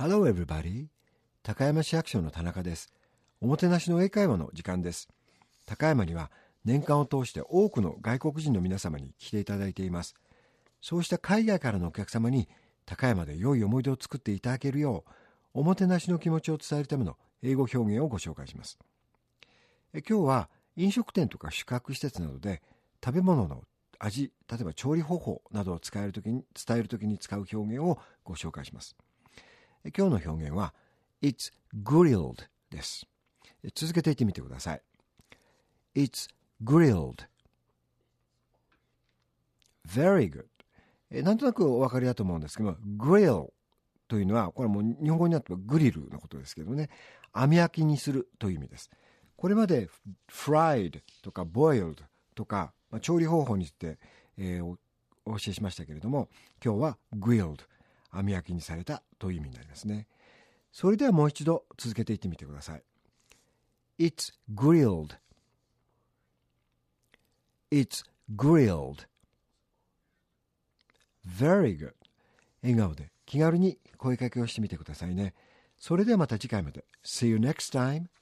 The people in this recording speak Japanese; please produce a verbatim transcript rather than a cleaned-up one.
Hello everybody. 高山市役所の田中です。おもてなしの英会話の時間です。高山には年間を通して多くの外国人の皆様に来ていただいています。そうした海外からのお客様に高山で良い思い出を作っていただけるよう、おもてなしの気持ちを伝えるための英語表現をご紹介します。え今日は飲食店とか宿泊施設などで食べ物の味、例えば調理方法などを使えるときに伝えるときに使う表現をご紹介します。今日の表現は It's grilled です。続けていってみてください。It's grilled. Very good. なんとなくお分かりだと思うんですけども、grill というのは、これはもう日本語になってはグリルのことですけどね、網焼きにするという意味です。これまで fried とか boiled とか、まあ、調理方法について、えー、お, お教えしましたけれども、今日は grilled、網焼きにされたという意味になりますね。それではもう一度続けていってみてください。It's grilled. It's grilled. Very good. 笑顔で気軽に声かけをしてみてくださいね。それではまた次回まで。See you next time.